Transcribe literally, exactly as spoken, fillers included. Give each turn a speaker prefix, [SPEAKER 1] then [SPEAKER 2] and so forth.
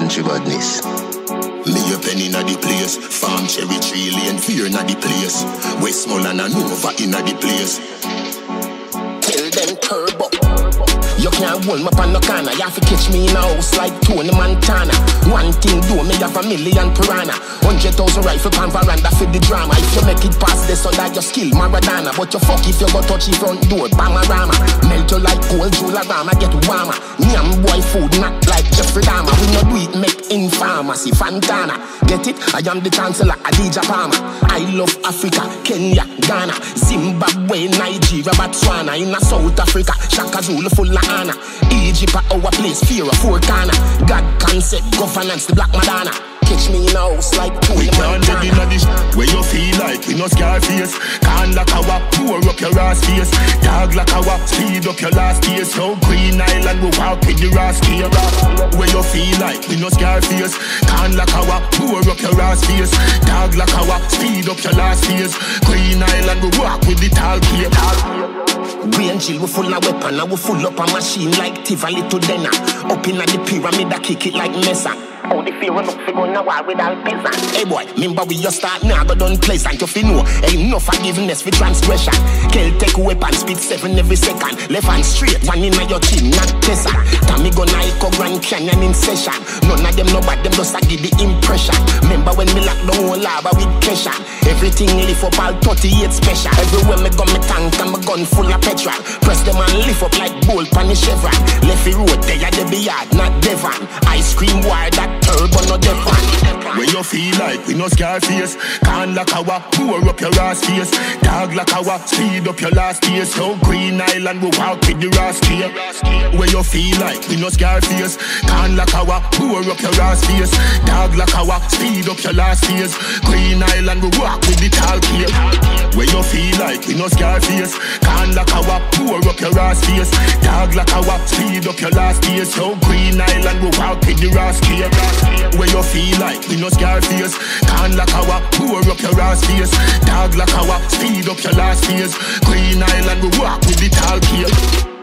[SPEAKER 1] country badness.
[SPEAKER 2] Me a penny inna the place, farm cherry tree lane, fear inna the place. Westmoreland and Nova inna the place.
[SPEAKER 3] Tell them turbo. You can't hold me up on no corner. You have to catch me in a house like Tony Montana. One thing do, me have a million piranha. Hundred thousand rifle pan veranda for the drama. If you make it past this, so that your skill Maradona. But you fuck if you go touch the front door, Bamarama. Melt you like cold Jularama, get warmer. Nyam boy food, not like Jeffrey Dahmer. We no do it, make in pharmacy, Fantana. Get it? I am the chancellor, Adidja Palmer. I love Africa, Kenya, Ghana, Zimbabwe, Nigeria, Botswana. In a South Africa, Shaka Zulu full of honor. Egypt at our place, fear of four corner. God concept, governance, the Black Madonna. Catch me in a house like Tony Montana.
[SPEAKER 2] We can't live in this where you feel like we no scar face. Can't lock our pour up your ass face. Dog like our speed up your last days. So Green Island we walk with the rascal. Where you feel like we no scar face. Can't lock our pour up your ass face. Dog like our speed up your last days. Green Island we walk with the tall key.
[SPEAKER 3] We and Jill, we full of weapon, and we full up a machine like Tivoli to Denner. Up in the pyramid, I kick it like Mesa. How the fear look for going a war with all peasant. Hey boy, remember we just start now, go down place and you feel know. Ain't no forgiveness for transgression. Kill take weapon, speed seven every second. Left hand straight, one in your chin, not Tessa. Tommy go Nike Grand Canyon in session. None of them know but them just a give the impression. Remember when me lock down whole lava with pressure. Everything lift up all thirty-eight special. Everywhere me go me tank and my gun full of petrol. Press them and lift up like bolt pan the chevron. Left the road, they are the yard, not Devon. Ice cream wire that turbo, no Devon.
[SPEAKER 2] Where you feel like we no scar face. Can't lock our pour up your ass face. Dog like our speed up your last days. So Green Island we walk with the rascal. Where you feel like we no scar face. Can't lock our pour up your ass face. Dog like our speed up your last days. Green Island we walk with the tall key. Where you feel like we no scar face. Can't lock our pour up your ass face. Dog like our speed up your last days. So Green Island we walk with the rascal. Where you feel like we no scar face. Can't lock our pour up your ass face. Dog like our speed up your last days. Green Island we walk with the tall key.